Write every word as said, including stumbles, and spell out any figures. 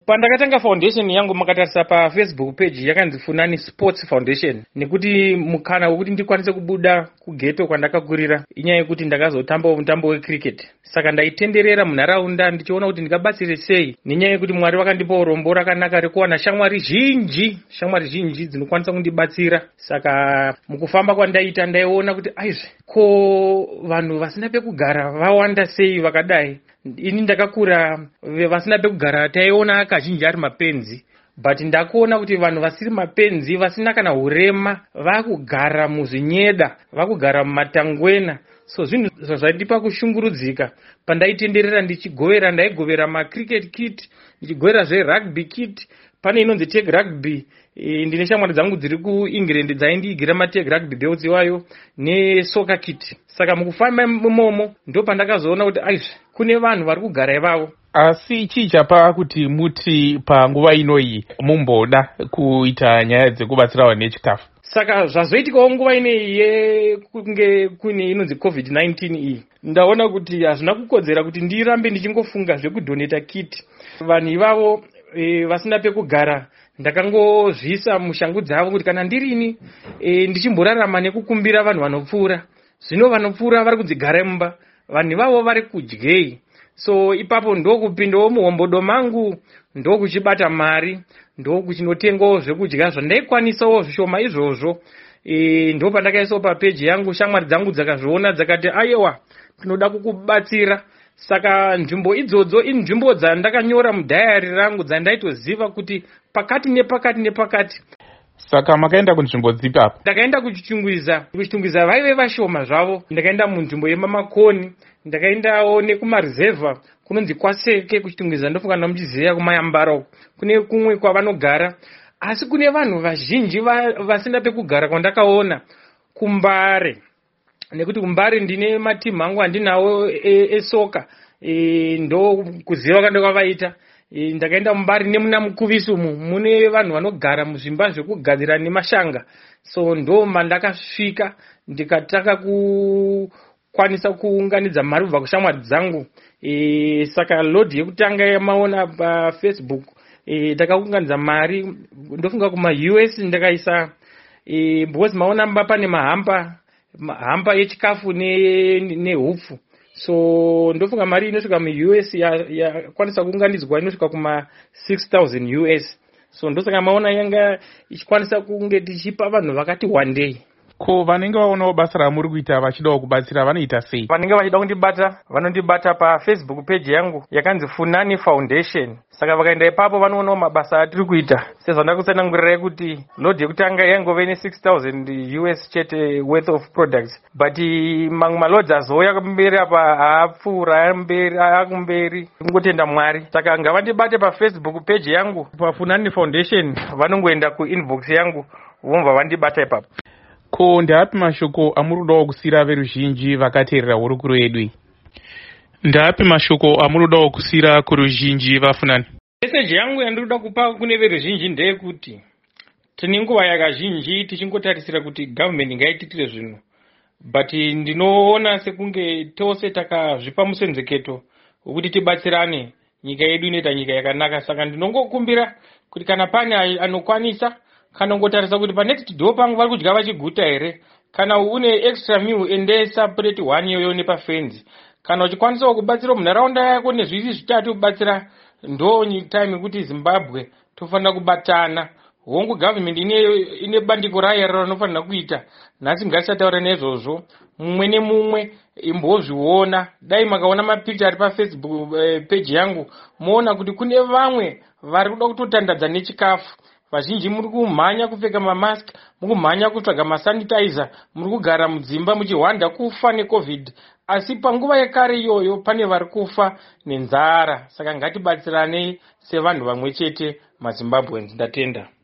Pandakatanga foundation yangu makatarisa pa Facebook page yakanzi Funani Sports Foundation nekuti mukana wekuti ndikwanise kubuda kugeto kwandakakurira inyaya yekuti ndakazotamba mutambo wecricket. Saka ndaitenderera munharaunda ndichiona kuti ndingabatsire sei nenyaya yekuti Mwari vakandipa urombo rakanaka rekuwana shamwari zhinji, shamwari zhinji dzinokwanisa kundibatsira. Saka mukufamba kwandaita ndaiona kuti aizve ko vanhu vasina pekugara vawanda sei vakadai. Ini ndakakura vasina pekugara taiona kazhinji ari mapenzi, but ndakuona kuti vanhu vasiri mapenzi vasina kana urema vakugara muzvinyeda, vakugara mumatangwena. So zvinhu zvazvandipa kushungurudzika pandaitenderera ndichigovera, ndaigovera macricket kit, ndichigovera zverugby kit. Pane inonzi tag rugby, e, ndine shamwari dzangu dziri kuEngland dzaindiigira matag rugby belts iwayo nesoccer kit. Saka mukufamba imomo ndo pandakazoona kuti aizve kune vanhu vari kugara ivavo. Asi chii chapa kuti muti panguva inoyi mumboda kuita nyaya dzekubatsira vanhu nechikafu? Saka zvazoitikawo nguva ineyi yekunge kune inonzi covid nineteen iyi, ndaona kuti hazvina kukodzera kuti ndirambe ndichingofunga zvekudoneta kit. Vanhu ivavo e, vasina pekugara ndakangozvisa mushangu dzavo kuti kana ndirini e, ndichimborarama nekukumbira vanhu vanopfuura. Zvino vanopfuura vari kudzigara mumba, vanhu ivavo vari kudyei. So ipapo ndo kupindawo muhombodo mangu, ndo kuchibata mari, ndo kuchinotengawo zvekudya zvandaikwanisawo zvishoma izvozvo. E, ndo pandakaisawo papeji yangu, shamwari dzangu dzakazviona dzakati aiwa tinoda kukubatsira. Saka nzvimbo idzodzo inzvimbo dzandakanyora mudhayari rangu dzandaitoziva kuti pakati nepakati nepakati. Saka makaenda kunzvimbo dzipi apo? Ndakaenda kuchichungwiza, kuchichungwiza vaive vashoma zvavo. Ndakaenda munzvimbo yemamakoni, ndakaendawo nekumaruzevha kunonzi Kwaseke kuchichungwiza, ndofunga ndamuchiziva kumayambara kune kumwe kwavanogara. Asi kune vanhu vazhinji va, vasina pekugara kwandakaona kuMbare, nekuti kuMbare ndine matimu angu andinawo esoka e, e, ndo kuziva kando kwavaita. E, ndakaenda muMbare nemuna Mukuvisumu mune vanhu vanogara muzvimba zvekugadzira nemashanga. So ndo mandakasvika ndikataka kukwanisa kuunganidza mari kubva kushamwari dzangu. E, saka lodi yekutanga yamaona paFacebook e, ndakaunganidza mari ndofunga kuma U S ndakaisa e, because maona mba pane mahamba hamba yechikafu nehupfu ne so ndofunga mari inosvika mu U S yakwanisa ya kuunganidzwa inosvika kuma six thousand U S. So ndosaka maona yanga ichikwanisa kunge tichipa vanhu vakati one day. Ko vanenge vaonawo basa ramuri kuita vachidawo kubatsira vanoita sei? Vanenge vachida kundibata vanondibata paFacebook page yangu yakanzi Funani Foundation. Saka vakaenda ipapo vanoonawo mabasa atiri kuita. Sezvandakusanangurirai kuti lodi yekutanga yangove ne six thousand U S chete worth of products, but mamwe malodzi azouya kumberi apa haapfuura mberi akumberi, kungotenda Mwari. Saka ngavandibate paFacebook page yangu paFunani Foundation, vanongoenda kuinbox yangu vomva vandibata ipapo. Ko ndapi mashoko amurudawo kusira veruzhinji vakateerera hurukuro yedu? Ndapi mashoko amurudawo kusira kuruzhinji vafunani? Meseji yangu yandiroda kupa kune veruzhinji ndeyekuti tine nguva yakazhinji tichingotarisira kuti government ngaititire zvinhu, but ndinoona sekunge tose takazvipa musenzeketo wekuti tibatsirane, nyika yedu inoita nyika yakanaka. Saka ndinongokumbira kuti kana pane anokwanisa kana ngotarisa kuti paneti ndo pangu vari kudya vachiguta here, kana une extra meal endesa plate one yoyo nepafenzi. Kana uchikwanisa kubatsira munharaunda yako nezviri zvitatu kubatsira, ndo time yekuti Zimbabwe tofanira kubatana. Hongu government ine ine bandiko rayo rinofanira kuita. Nhasi ngatisataura nezvozvo, mumwe nemumwe imbozviona. Dai makaona mapicha ari paFacebook page yangu moona kuti kune vamwe vari kuda kutotandadza nechikafu. Vazhinji muri kumhanya kupfeka mamask, muri kumhanya kutsvaga masanitizer, muri kugara mudzimba muchihwanda kufa neCovid. Asi panguva yekare iyoyo pane vari kufa nenzara. Saka ngatibatsiranei sevanhu vamwe chete maZimbabweans. Ndatenda.